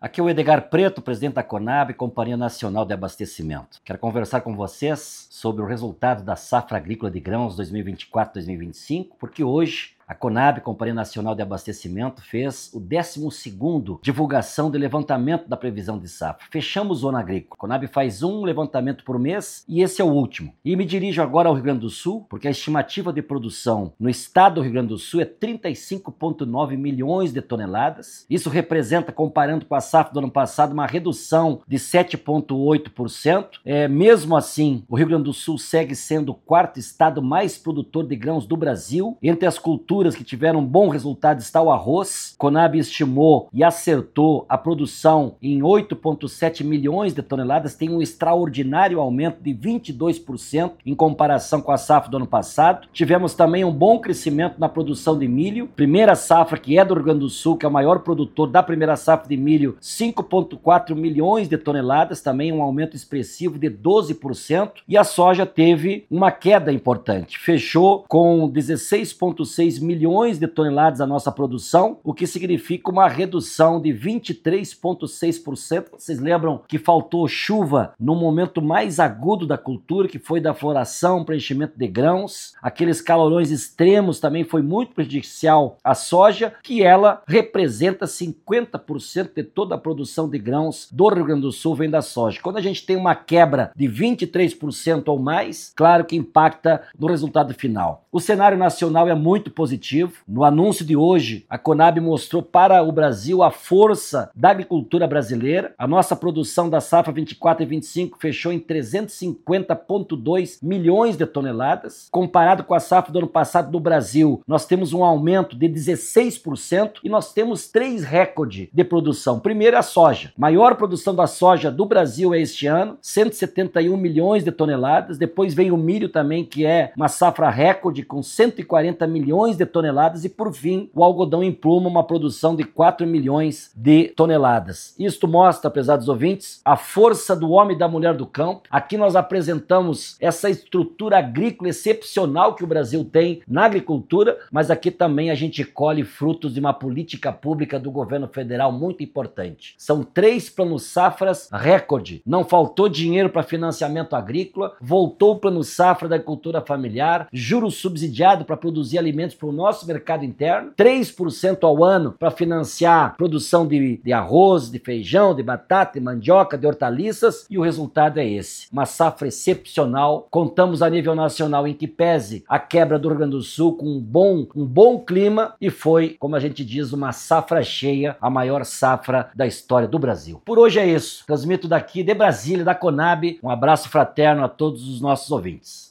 Aqui é o Edgar Preto, presidente da Conab, Companhia Nacional de Abastecimento. Quero conversar com vocês sobre o resultado da safra agrícola de grãos 2024-2025, porque hoje a Conab, Companhia Nacional de Abastecimento, fez o 12º divulgação de levantamento da previsão de safra. Fechamos zona agrícola. A Conab faz um levantamento por mês e esse é o último. E me dirijo agora ao Rio Grande do Sul, porque a estimativa de produção no estado do Rio Grande do Sul é 35,9 milhões de toneladas. Isso representa, comparando com a safra do ano passado, uma redução de 7,8%. Mesmo assim, o Rio Grande do Sul segue sendo o quarto estado mais produtor de grãos do Brasil. Entre as culturas que tiveram um bom resultado está o arroz. Conab estimou e acertou a produção em 8,7 milhões de toneladas, tem um extraordinário aumento de 22% em comparação com a safra do ano passado. Tivemos também um bom crescimento na produção de milho, primeira safra que é do Rio Grande do Sul, que é o maior produtor da primeira safra de milho, 5,4 milhões de toneladas, também um aumento expressivo de 12%, e a soja teve uma queda importante, fechou com 16,6 milhões de toneladas a nossa produção, o que significa uma redução de 23,6%. Vocês lembram que faltou chuva no momento mais agudo da cultura, que foi da floração, preenchimento de grãos. Aqueles calorões extremos também foi muito prejudicial à soja, que ela representa 50% de toda a produção de grãos do Rio Grande do Sul vem da soja. Quando a gente tem uma quebra de 23% ou mais, claro que impacta no resultado final. O cenário nacional é muito positivo. No anúncio de hoje, a Conab mostrou para o Brasil a força da agricultura brasileira. A nossa produção da safra 24 e 25 fechou em 350,2 milhões de toneladas. Comparado com a safra do ano passado do Brasil, nós temos um aumento de 16% e nós temos 3 recordes de produção. Primeiro, a soja. Maior produção da soja do Brasil é este ano, 171 milhões de toneladas. Depois vem o milho também, que é uma safra recorde com 140 milhões de toneladas, e por fim o algodão em pluma, uma produção de 4 milhões de toneladas. Isto mostra, pesados ouvintes, a força do homem e da mulher do campo. Aqui nós apresentamos essa estrutura agrícola excepcional que o Brasil tem na agricultura, mas aqui também a gente colhe frutos de uma política pública do governo federal muito importante. São 3 planos safras recorde. Não faltou dinheiro para financiamento agrícola, voltou o plano safra da agricultura familiar, juros subsidiados para produzir alimentos para o nosso mercado interno, 3% ao ano para financiar produção de arroz, de feijão, de batata, de mandioca, de hortaliças, e o resultado é esse. Uma safra excepcional. Contamos a nível nacional, em que pese a quebra do Rio Grande do Sul, com um bom clima, e foi, como a gente diz, uma safra cheia, a maior safra da história do Brasil. Por hoje é isso. Transmito daqui de Brasília, da Conab, um abraço fraterno a todos os nossos ouvintes.